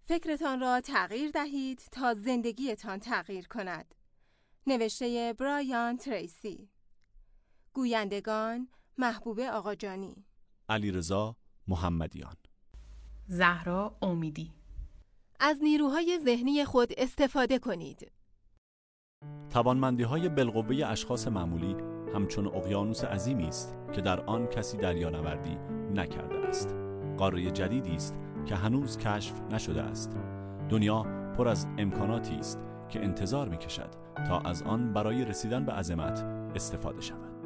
فکرتان را تغییر دهید تا زندگیتان تغییر کند. نوشته برایان تریسی. گویندگان محبوب آقاجانی، علیرضا محمدیان، زهرا امیدی. از نیروهای ذهنی خود استفاده کنید. توانمندی‌های بالقوه اشخاص معمولی همچون اقیانوس عظیمی است که در آن کسی دریانوردی نکرده است. قاره جدیدی است که هنوز کشف نشده است. دنیا پر از امکاناتی است که انتظار می‌کشد تا از آن برای رسیدن به عظمت استفاده شود.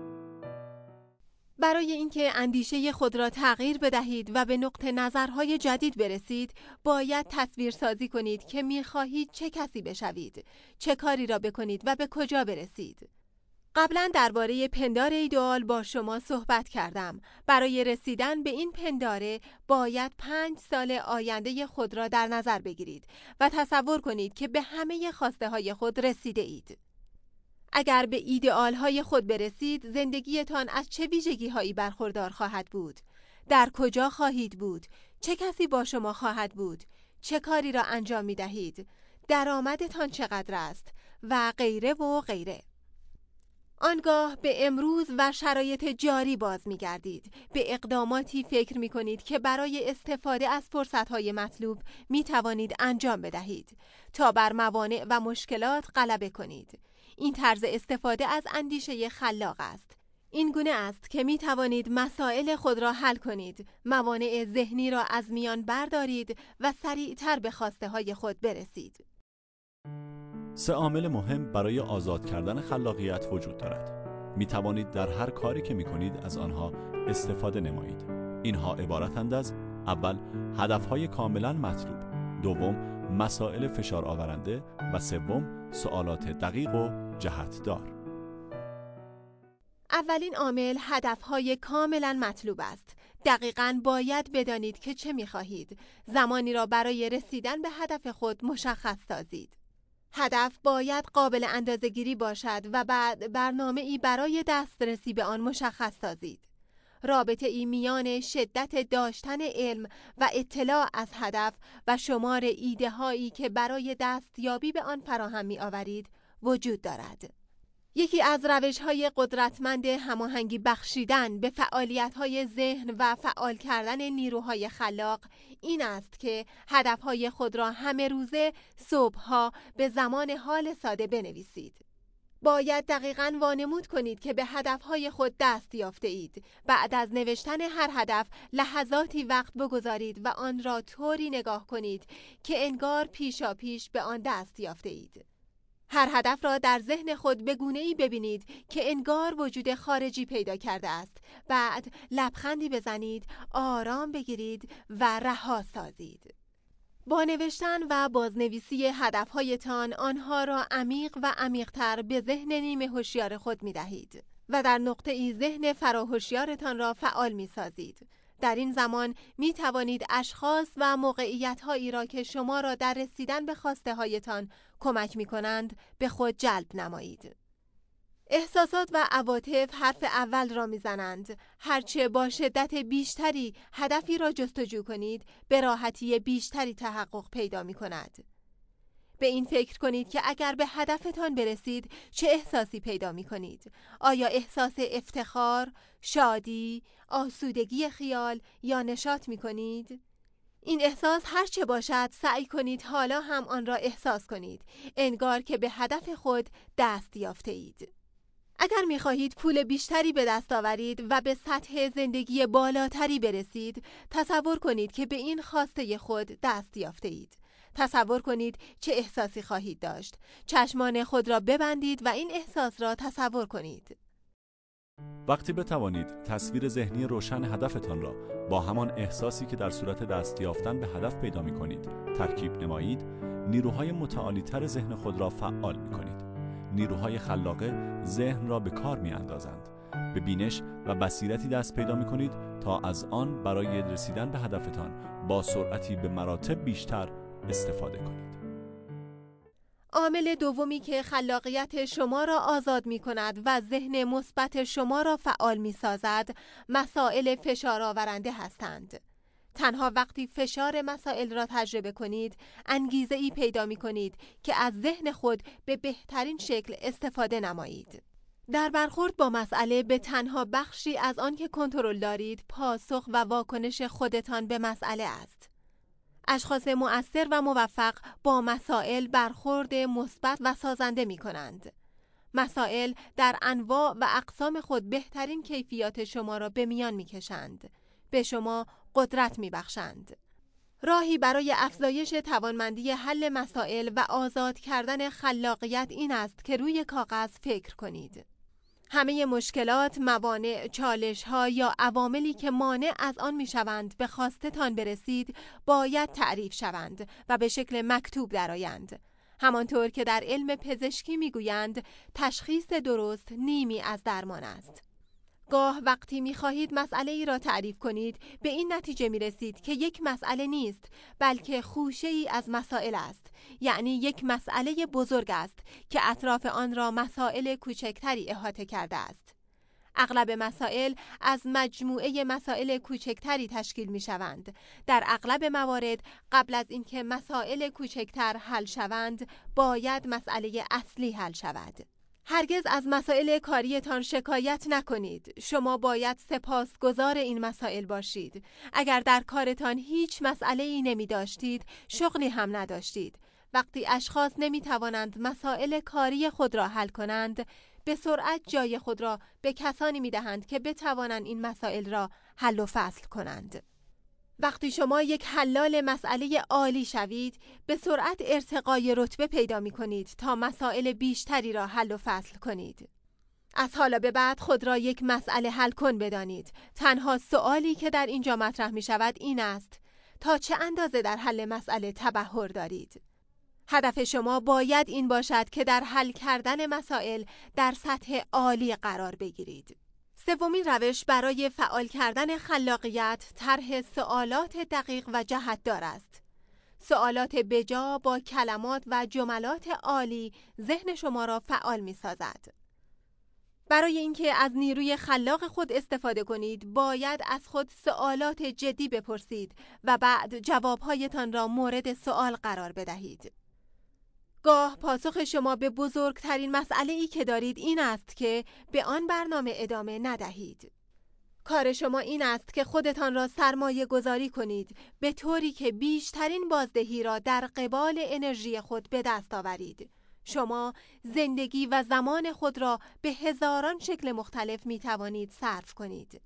برای اینکه اندیشه خود را تغییر بدهید و به نقطه نظرهای جدید برسید، باید تصویر سازی کنید که می‌خواهید چه کسی بشوید، چه کاری را بکنید و به کجا برسید. قبلا درباره پندار ایدئال با شما صحبت کردم. برای رسیدن به این پنداره باید 5 سال آینده خود را در نظر بگیرید و تصور کنید که به همه خواسته های خود رسیده اید. اگر به ایدئال های خود برسید، زندگیتان از چه ویژگی هایی برخوردار خواهد بود؟ در کجا خواهید بود؟ چه کسی با شما خواهد بود؟ چه کاری را انجام می دهید؟ درآمدتان چقدر است؟ و غیره و غیره. آنگاه به امروز و شرایط جاری باز می گردید. به اقداماتی فکر می کنید که برای استفاده از فرصتهای مطلوب می توانید انجام بدهید تا بر موانع و مشکلات غلبه کنید. این طرز استفاده از اندیشه خلاق است. این گونه است که می توانید مسائل خود را حل کنید، موانع ذهنی را از میان بردارید و سریعتر به خواسته های خود برسید. 3 عامل مهم برای آزاد کردن خلاقیت وجود دارد. می توانید در هر کاری که می کنید از آنها استفاده نمایید. اینها عبارتند از: اول، هدفهای کاملا مطلوب. دوم، مسائل فشار آورنده. و سوم، سوالات دقیق و جهتدار. اولین عامل هدفهای کاملا مطلوب است. دقیقاً باید بدانید که چه می خواهید. زمانی را برای رسیدن به هدف خود مشخص سازید. هدف باید قابل اندازه‌گیری باشد و بعد برنامه‌ای برای دسترسی به آن مشخص سازید. رابطه‌ای میان شدت داشتن علم و اطلاع از هدف و شمار ایده‌هایی که برای دستیابی به آن فراهم می‌آورید وجود دارد. یکی از روش‌های قدرتمند هماهنگی بخشیدن به فعالیت‌های ذهن و فعال کردن نیروهای خلاق این است که هدف‌های خود را همه روزه صبح‌ها به زمان حال ساده بنویسید. باید دقیقاً وانمود کنید که به هدف‌های خود دست یافته اید. بعد از نوشتن هر هدف لحظاتی وقت بگذارید و آن را طوری نگاه کنید که انگار پیشاپیش به آن دست یافته اید. هر هدف را در ذهن خود به گونه‌ای ببینید که انگار وجود خارجی پیدا کرده است. بعد لبخندی بزنید، آرام بگیرید و رها سازید. با نوشتن و بازنویسی هدفهایتان آنها را عمیق و عمیق‌تر به ذهن نیمه هوشیار خود می‌دهید و در نقطه‌ای ذهن فراهوشیارتان را فعال می‌سازید. در این زمان می توانید اشخاص و موقعیت‌هایی را که شما را در رسیدن به خواسته‌هایتان کمک می‌کنند به خود جلب نمایید. احساسات و عواطف حرف اول را می‌زنند. هرچه با شدت بیشتری هدفی را جستجو کنید، به راحتی بیشتری تحقق پیدا می‌کند. به این فکر کنید که اگر به هدفتان برسید چه احساسی پیدا می‌کنید؟ آیا احساس افتخار، شادی، آسودگی خیال یا نشاط می‌کنید؟ این احساس هر چه باشد سعی کنید حالا هم آن را احساس کنید، انگار که به هدف خود دست یافته اید. اگر می‌خواهید پول بیشتری به دست آورید و به سطح زندگی بالاتری برسید، تصور کنید که به این خواسته خود دست یافته اید. تصور کنید چه احساسی خواهید داشت. چشمان خود را ببندید و این احساس را تصور کنید. وقتی بتوانید تصویر ذهنی روشن هدفتان را با همان احساسی که در صورت دست یافتن به هدف پیدا می‌کنید ترکیب نمایید، نیروهای متعالی‌تر ذهن خود را فعال می‌کنید. نیروهای خلاقه ذهن را به کار می‌اندازند. به بینش و بصیرتی دست پیدا می‌کنید تا از آن برای رسیدن به هدفتان با سرعتی به مراتب بیشتر استفاده کنید. عامل دومی که خلاقیت شما را آزاد می کند و ذهن مثبت شما را فعال می سازد، مسائل فشار آورنده هستند. تنها وقتی فشار مسائل را تجربه کنید، انگیزه‌ای پیدا می‌کنید که از ذهن خود به بهترین شکل استفاده نمایید. در برخورد با مسئله به تنها بخشی از آن که کنترل دارید، پاسخ و واکنش خودتان به مسئله است. اشخاص مؤثر و موفق با مسائل برخورد مثبت و سازنده می‌کنند. مسائل در انواع و اقسام خود بهترین کیفیات شما را به میان می‌کشند. به شما قدرت می‌بخشند. راهی برای افزایش توانمندی حل مسائل و آزاد کردن خلاقیت این است که روی کاغذ فکر کنید. همه مشکلات، موانع، چالش‌ها یا عواملی که مانع از آن می‌شوند به خواستتان برسید، باید تعریف شوند و به شکل مکتوب درآیند. همانطور که در علم پزشکی می‌گویند، تشخیص درست نیمی از درمان است. گاه وقتی می‌خواهید مسئله ای را تعریف کنید، به این نتیجه می‌رسید که یک مسئله نیست، بلکه خوشه‌ای از مسائل است. یعنی یک مسئله بزرگ است که اطراف آن را مسائل کوچکتری احاطه کرده است. اغلب مسائل از مجموعه مسائل کوچکتری تشکیل می‌شوند. در اغلب موارد قبل از اینکه مسائل کوچکتر حل شوند، باید مسئله اصلی حل شود. هرگز از مسائل کاریتان شکایت نکنید. شما باید سپاسگزار این مسائل باشید. اگر در کارتان هیچ مسئله‌ای نمی داشتید، شغلی هم نداشتید. وقتی اشخاص نمی توانند مسائل کاری خود را حل کنند، به سرعت جای خود را به کسانی می دهند که بتوانند این مسائل را حل و فصل کنند. وقتی شما یک حلال مسئله عالی شوید، به سرعت ارتقای رتبه پیدا می کنید تا مسائل بیشتری را حل و فصل کنید. از حالا به بعد خود را یک مسئله حل کن بدانید. تنها سوالی که در اینجا مطرح می شود این است: تا چه اندازه در حل مسئله تبحر دارید؟ هدف شما باید این باشد که در حل کردن مسائل در سطح عالی قرار بگیرید. سومین روش برای فعال کردن خلاقیت، طرح سوالات دقیق و جهت‌دار است. سوالات بجا با کلمات و جملات عالی ذهن شما را فعال می‌سازد. برای اینکه از نیروی خلاق خود استفاده کنید، باید از خود سوالات جدی بپرسید و بعد جوابهایتان را مورد سوال قرار بدهید. گاه پاسخ شما به بزرگترین مسئله‌ای که دارید این است که به آن برنامه ادامه ندهید. کار شما این است که خودتان را سرمایه گذاری کنید به طوری که بیشترین بازدهی را در قبال انرژی خود به دست آورید. شما زندگی و زمان خود را به هزاران شکل مختلف می توانید صرف کنید.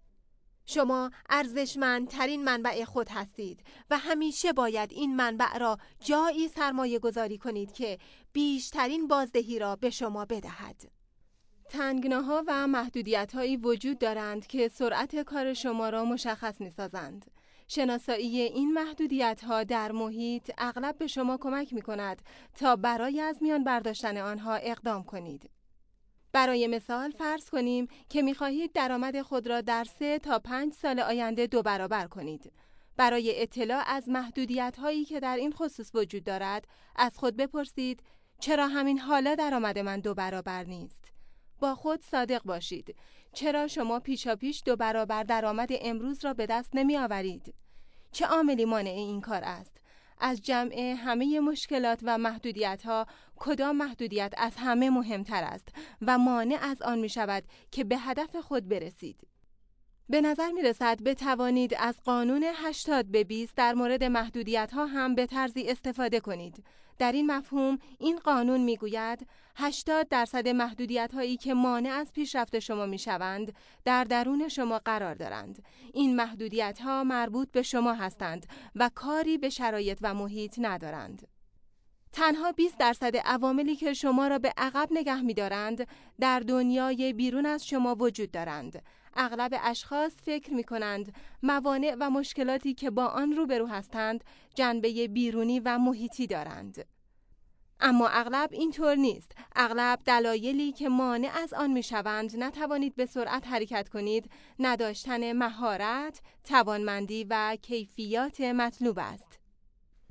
شما ارزشمندترین منبع خود هستید و همیشه باید این منبع را جایی سرمایه گذاری کنید که بیشترین بازدهی را به شما بدهد. تنگناها و محدودیت‌هایی وجود دارند که سرعت کار شما را مشخص می‌سازند. شناسایی این محدودیت‌ها در محیط اغلب به شما کمک می‌کند تا برای از میان برداشتن آنها اقدام کنید. برای مثال فرض کنیم که می‌خواهید درآمد خود را در 3 تا 5 سال آینده 2 برابر کنید. برای اطلاع از محدودیت‌هایی که در این خصوص وجود دارد، از خود بپرسید: چرا همین حالا درآمد من 2 برابر نیست؟ با خود صادق باشید. چرا شما پیشاپیش 2 برابر درآمد امروز را به دست نمی آورید؟ چه عاملی مانع این کار است؟ از جمع همه مشکلات و محدودیت‌ها کدام محدودیت از همه مهمتر است و مانع از آن می شود که به هدف خود برسید؟ به نظر می رسد بتوانید از قانون 80 به 20 در مورد محدودیت‌ها هم به طرزی استفاده کنید. در این مفهوم این قانون می گوید 80% محدودیت‌هایی که مانع از پیشرفت شما می شوند در درون شما قرار دارند. این محدودیت‌ها مربوط به شما هستند و کاری به شرایط و محیط ندارند. تنها 20% عواملی که شما را به عقب نگه می‌دارند در دنیای بیرون از شما وجود دارند. اغلب اشخاص فکر می‌کنند موانع و مشکلاتی که با آن روبرو هستند جنبه بیرونی و محیطی دارند. اما اغلب اینطور نیست. اغلب دلایلی که مانع از آن می‌شوند نتوانید به سرعت حرکت کنید، نداشتن مهارت، توانمندی و کیفیات مطلوب است.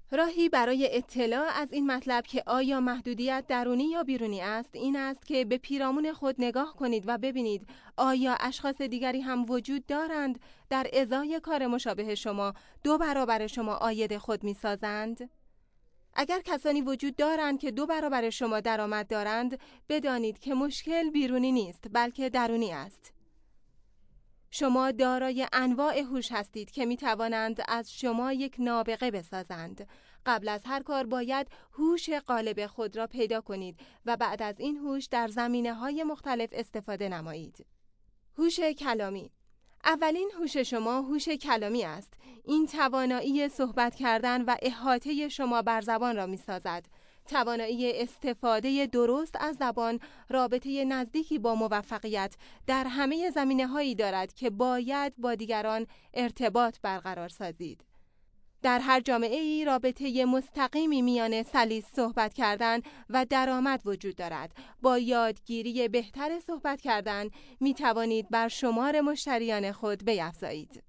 راهی برای اطلاع از این مطلب که آیا محدودیت درونی یا بیرونی است، این است که به پیرامون خود نگاه کنید و ببینید آیا اشخاص دیگری هم وجود دارند در ازای کار مشابه شما 2 برابر شما عاید خود می‌سازند؟ اگر کسانی وجود دارند که 2 برابر شما درآمد دارند، بدانید که مشکل بیرونی نیست بلکه درونی است. شما دارای انواع هوش هستید که می توانند از شما یک نابغه بسازند. قبل از هر کار باید هوش غالب خود را پیدا کنید و بعد از این هوش در زمینه‌های مختلف استفاده نمایید. هوش کلامی. اولین هوش شما هوش کلامی است. این توانایی صحبت کردن و احاطه شما بر زبان را می سازد. توانایی استفاده درست از زبان رابطه نزدیکی با موفقیت در همه زمینه‌هایی دارد که باید با دیگران ارتباط برقرار سازید. در هر جامعه‌ای رابطه مستقیمی میان سلیس صحبت کردن و درآمد وجود دارد. با یادگیری بهتر صحبت کردن می توانید بر شمار مشتریان خود بیفزایید.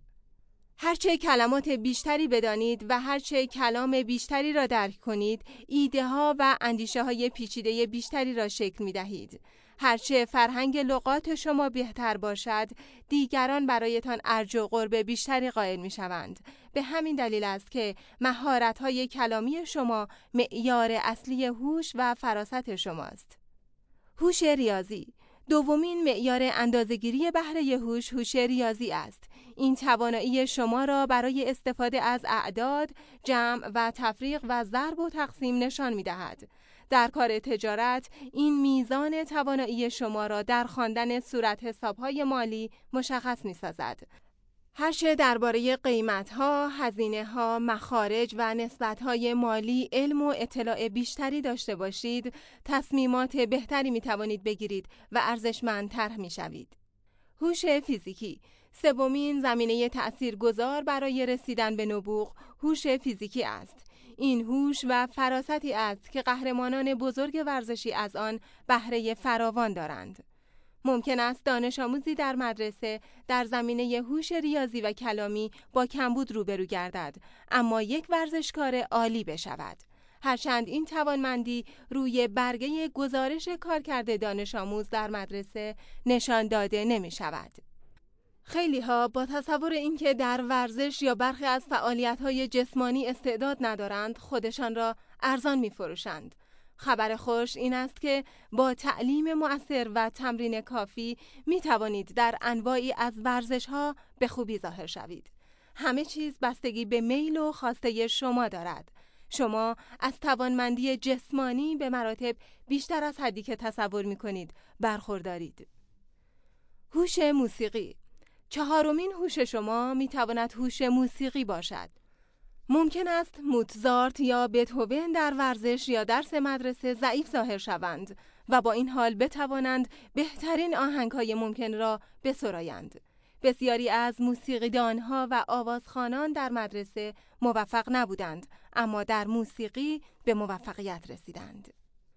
هرچه کلمات بیشتری بدانید و هرچه کلام بیشتری را درک کنید، ایده ها و اندیشه های پیچیده بیشتری را شکل می دهید. هرچه فرهنگ لغات شما بهتر باشد، دیگران برایتان ارج و قرب بیشتری قائل می شوند. به همین دلیل است که مهارت های کلامی شما معیار اصلی هوش و فراست شماست. هوش ریاضی. دومین معیار اندازه‌گیری بهره هوش، هوش ریاضی است. این توانایی شما را برای استفاده از اعداد، جمع و تفریق و ضرب و تقسیم نشان می‌دهد. در کار تجارت، این میزان توانایی شما را در خواندن صورت حساب‌های مالی مشخص می‌سازد. هرچه درباره قیمت‌ها، هزینه‌ها، مخارج و نسبت‌های مالی علم و اطلاع بیشتری داشته باشید، تصمیمات بهتری می‌توانید بگیرید و ارزشمندتر می‌شوید. هوش فیزیکی. سومین زمینه تأثیرگذار برای رسیدن به نبوغ، هوش فیزیکی است. این هوش و فراستی است که قهرمانان بزرگ ورزشی از آن بهره فراوان دارند. ممکن است دانش آموزی در مدرسه در زمینه هوش ریاضی و کلامی با کمبود روبرو گردد، اما یک ورزشکار عالی بشود. هرچند این توانمندی روی برگه گزارش کارکرد دانش آموز در مدرسه نشان داده نمی شود. خیلی ها با تصور اینکه در ورزش یا برخی از فعالیت‌های جسمانی استعداد ندارند، خودشان را ارزان می‌فروشند. خبر خوش این است که با تعلیم مؤثر و تمرین کافی می توانید در انواعی از ورزش‌ها به خوبی ظاهر شوید. همه چیز بستگی به میل و خواسته شما دارد. شما از توانمندی جسمانی به مراتب بیشتر از حدی که تصور می کنید برخوردارید. هوش موسیقی. چهارمین هوش شما می تواند هوش موسیقی باشد. ممکن است موتزارت یا بتهوون در ورزش یا درس مدرسه ضعیف ظاهر شوند و با این حال بتوانند بهترین آهنگ‌های ممکن را بسرایند. بسیاری از موسیقیدانها و آوازخوانان در مدرسه موفق نبودند، اما در موسیقی به موفقیت رسیدند.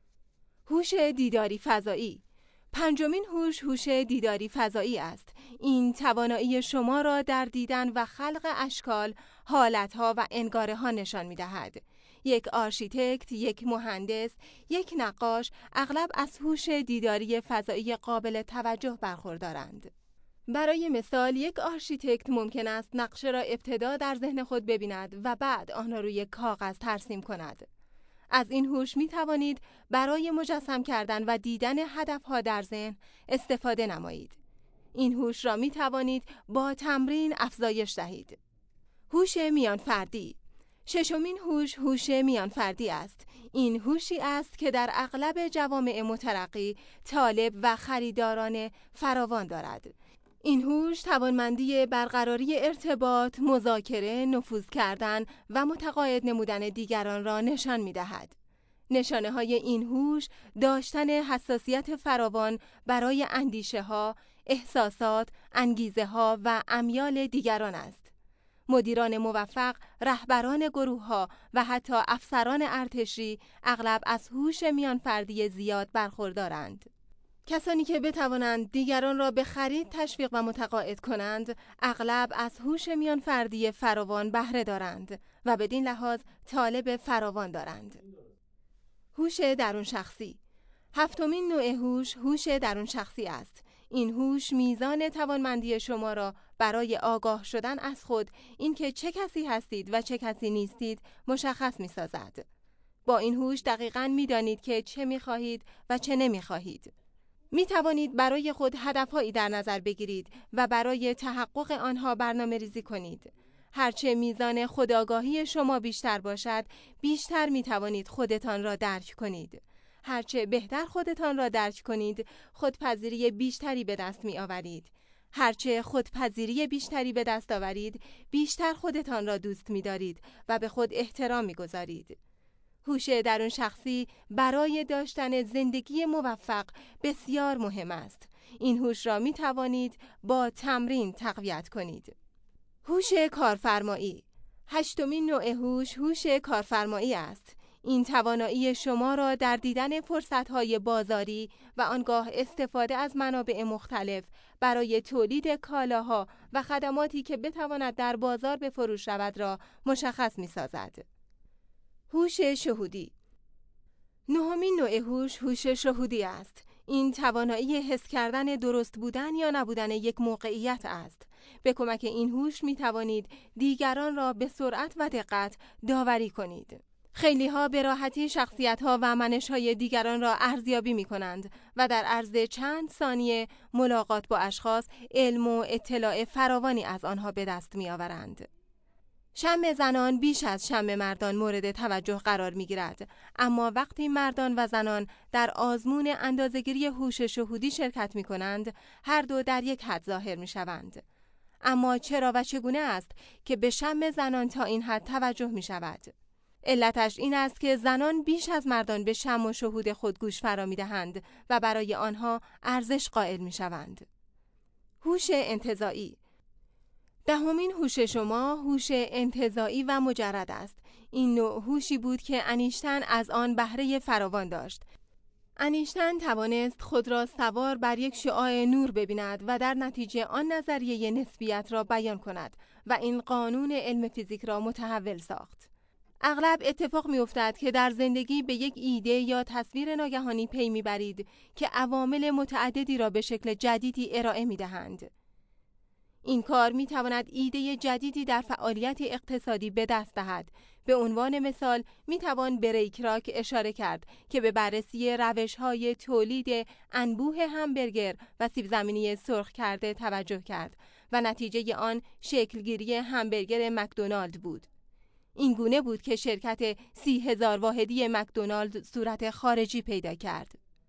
هوش دیداری فضایی. پنجمین هوش، هوش دیداری فضایی است. این توانایی شما را در دیدن و خلق اشکال، حالتها و انگاره‌ها نشان می‌دهد. یک آرشیتکت، یک مهندس، یک نقاش اغلب از هوش دیداری فضایی قابل توجه برخوردارند. برای مثال، یک آرشیتکت ممکن است نقشه را ابتدا در ذهن خود ببیند و بعد آن را روی کاغذ ترسیم کند. از این هوش می توانید برای مجسم کردن و دیدن هدفها در ذهن استفاده نمایید. این هوش را می توانید با تمرین افزایش دهید. هوش میان فردی. ششمین هوش، هوش میان فردی است. این هوشی است که در اغلب جوامع مترقی طالب و خریداران فراوان دارد. این هوش توانمندی برقراری ارتباط، مذاکره، نفوذ کردن و متقاعد نمودن دیگران را نشان می‌دهد. نشانه‌های این هوش داشتن حساسیت فراوان برای اندیشه‌ها، احساسات، انگیزه‌ها و امیال دیگران است. مدیران موفق، رهبران گروه‌ها و حتی افسران ارتشی اغلب از هوش میانفردی زیاد برخوردارند. کسانی که بتوانند دیگران را به خرید تشویق و متقاعد کنند، اغلب از هوش میان فردی فراوان بهره دارند و بدین لحاظ طالب فراوان دارند. هوش درون شخصی. هفتمین نوع هوش، هوش درون شخصی است. این هوش میزان توانمندی شما را برای آگاه شدن از خود، اینکه چه کسی هستید و چه کسی نیستید، مشخص می‌سازد. با این هوش دقیقاً می‌دانید که چه می‌خواهید و چه نمی‌خواهید. می توانید برای خود هدفهایی در نظر بگیرید و برای تحقق آنها برنامه‌ریزی کنید. هرچه میزان خودآگاهی شما بیشتر باشد، بیشتر می توانید خودتان را درک کنید. هرچه بهتر خودتان را درک کنید، خودپذیری بیشتری به دست می آورید. هرچه خودپذیری بیشتری به دست آورید، بیشتر خودتان را دوست می دارید و به خود احترام می گذارید. هوش درون شخصی برای داشتن زندگی موفق بسیار مهم است. این هوش را می توانید با تمرین تقویت کنید. هوش کارفرمایی. هشتمین نوع هوش، هوش کارفرمایی است. این توانایی شما را در دیدن فرصت‌های بازاری و آنگاه استفاده از منابع مختلف برای تولید کالاها و خدماتی که بتواند در بازار به فروش رود را مشخص می‌سازد. هوش شهودی. نهمین نوع هوش، هوش شهودی است. این توانایی حس کردن درست بودن یا نبودن یک موقعیت است. به کمک این هوش می توانید دیگران را به سرعت و دقت داوری کنید. خیلی ها به راحتی شخصیت ها و منش های دیگران را ارزیابی می کنند و در عرض چند ثانیه ملاقات با اشخاص علم و اطلاع فراوانی از آنها به دست می آورند. شم زنان بیش از شم مردان مورد توجه قرار می گیرد، اما وقتی مردان و زنان در آزمون اندازه‌گیری هوش شهودی شرکت می کنند، هر دو در یک حد ظاهر می شوند. اما چرا و چگونه است که به شم زنان تا این حد توجه می شود؟ علتش این است که زنان بیش از مردان به شم و شهود خود گوش فرا می دهند و برای آنها ارزش قائل می شوند. هوش انتزاعی. دهمین هوش شما، هوش انتزاعی و مجرد است. این نوع هوشی بود که انیشتن از آن بهره فراوان داشت. انیشتن توانست خود را سوار بر یک شعاع نور ببیند و در نتیجه آن نظریه نسبیت را بیان کند و این قانون علم فیزیک را متحول ساخت. اغلب اتفاق می‌افتد که در زندگی به یک ایده یا تصویر ناگهانی پی می‌برید که عوامل متعددی را به شکل جدیدی ارائه می‌دهند. این کار می تواند ایده جدیدی در فعالیت اقتصادی به دست دهد. به عنوان مثال می توان به ریکراک اشاره کرد که به بررسی روش‌های تولید انبوه همبرگر و سیب زمینی سرخ کرده توجه کرد و نتیجه آن شکلگیری همبرگر مکدونالد بود. این گونه بود که شرکت 30,000 واحدی مکدونالد صورت خارجی پیدا کرد.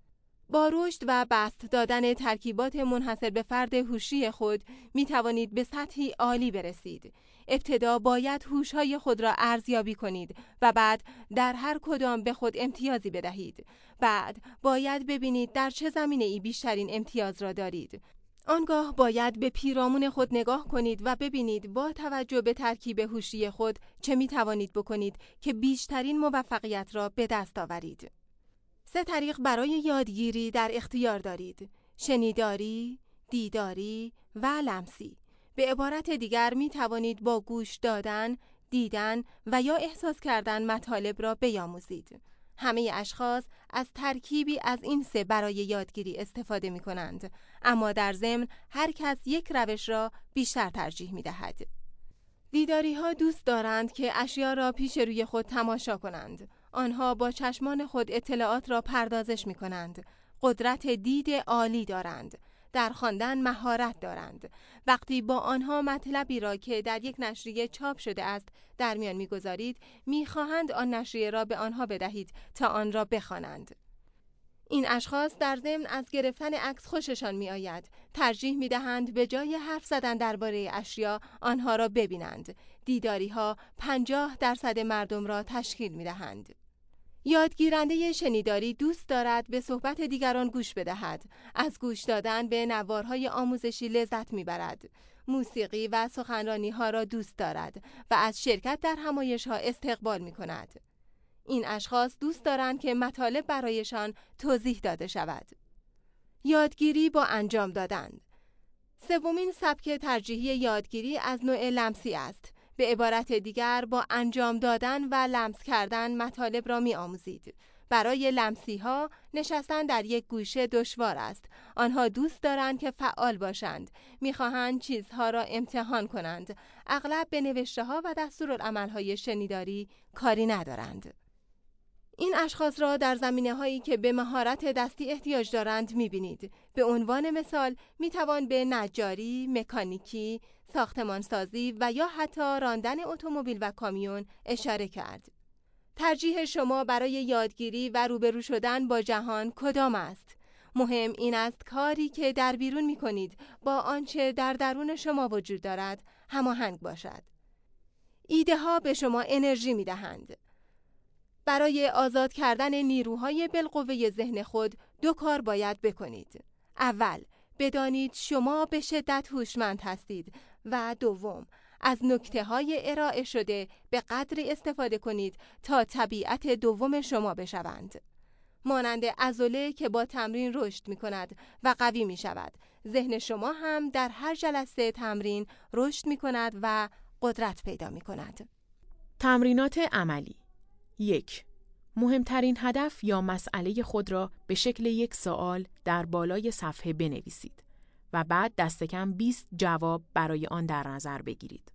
با رشد و بسط دادن ترکیبات منحصر به فرد هوشی خود می توانید به سطحی عالی برسید. ابتدا باید هوش‌های خود را ارزیابی کنید و بعد در هر کدام به خود امتیازی بدهید. بعد باید ببینید در چه زمینه‌ای بیشترین امتیاز را دارید. آنگاه باید به پیرامون خود نگاه کنید و ببینید با توجه به ترکیب هوشی خود چه می توانید بکنید که بیشترین موفقیت را به دست آورید. 3 طریق برای یادگیری در اختیار دارید: شنیداری، دیداری و لمسی. به عبارت دیگر می توانید با گوش دادن، دیدن و یا احساس کردن مطالب را بیاموزید. همه اشخاص از ترکیبی از این 3 برای یادگیری استفاده می کنند، اما در ضمن هر کس یک روش را بیشتر ترجیح می دهد. دیداری ها دوست دارند که اشیا را پیش روی خود تماشا کنند. آنها با چشمان خود اطلاعات را پردازش می کنند. قدرت دید عالی دارند. در خواندن مهارت دارند. وقتی با آنها مطلبی را که در یک نشریه چاپ شده است در میان می‌گذارید، می‌خواهند آن نشریه را به آنها بدهید تا آن را بخوانند. این اشخاص در ضمن از گرفتن عکس خوششان می‌آید. ترجیح می‌دهند به جای حرف زدن درباره اشیا آنها را ببینند. دیداری‌ها 50% مردم را تشکیل می‌دهند. یادگیرنده شنیداری دوست دارد به صحبت دیگران گوش بدهد. از گوش دادن به نوارهای آموزشی لذت میبرد. موسیقی و سخنرانی‌ها را دوست دارد و از شرکت در همایش‌ها استقبال می‌کند. این اشخاص دوست دارند که مطالب برایشان توضیح داده شود. یادگیری با انجام دادن. سومین سبک ترجیحی یادگیری از نوع لمسی است. به عبارت دیگر با انجام دادن و لمس کردن مطالب را می آموزید. برای لمسی ها نشستن در یک گوشه دشوار است. آنها دوست دارند که فعال باشند. می‌خواهند چیزها را امتحان کنند. اغلب به نوشته ها و دستورالعمل های شنیداری کاری ندارند. این اشخاص را در زمینه‌هایی که به مهارت دستی احتیاج دارند می‌بینید. به عنوان مثال می‌توان به نجاری، مکانیکی، ساختمانسازی و یا حتی راندن اتومبیل و کامیون اشاره کرد. ترجیح شما برای یادگیری و روبرو شدن با جهان کدام است؟ مهم این است کاری که در بیرون می‌کنید با آنچه در درون شما وجود دارد هماهنگ باشد. ایده ها به شما انرژی می‌دهند. برای آزاد کردن نیروهای بالقوه ذهن خود 2 کار باید بکنید. اول، بدانید شما به شدت هوشمند هستید و دوم، از نکته‌های ارائه شده به قدری استفاده کنید تا طبیعت دوم شما بشوند. مانند عضله که با تمرین رشد می‌کند و قوی می‌شود، ذهن شما هم در هر جلسه تمرین رشد می‌کند و قدرت پیدا می‌کند. تمرینات عملی. 1. مهمترین هدف یا مسئله خود را به شکل یک سوال در بالای صفحه بنویسید و بعد دست کم 20 جواب برای آن در نظر بگیرید.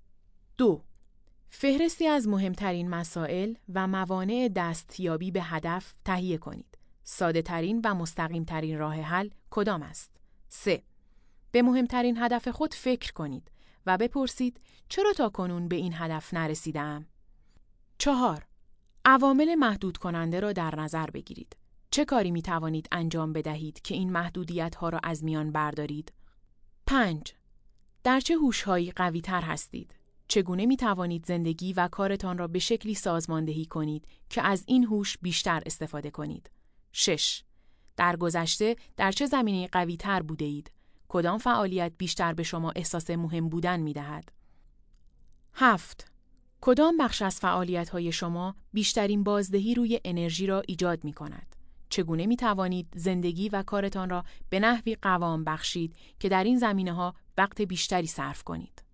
2. فهرستی از مهمترین مسائل و موانع دستیابی به هدف تهیه کنید. ساده ترین و مستقیم ترین راه حل کدام است؟ 3. به مهمترین هدف خود فکر کنید و بپرسید چرا تاکنون به این هدف نرسیدم؟ 4. عوامل محدود کننده را در نظر بگیرید. چه کاری می توانید انجام بدهید که این محدودیت ها را از میان بردارید؟ 5. در چه هوش‌هایی قوی تر هستید؟ چگونه می توانید زندگی و کارتان را به شکلی سازماندهی کنید که از این هوش بیشتر استفاده کنید؟ 6. در گذشته در چه زمینه‌ای قوی تر بوده اید؟ کدام فعالیت بیشتر به شما احساس مهم بودن می دهد؟ 7. کدام بخش از فعالیت‌های شما بیشترین بازدهی روی انرژی را ایجاد می کند؟ چگونه می توانید زندگی و کارتان را به نحوی قوام بخشید که در این زمینه‌ها وقت بیشتری صرف کنید؟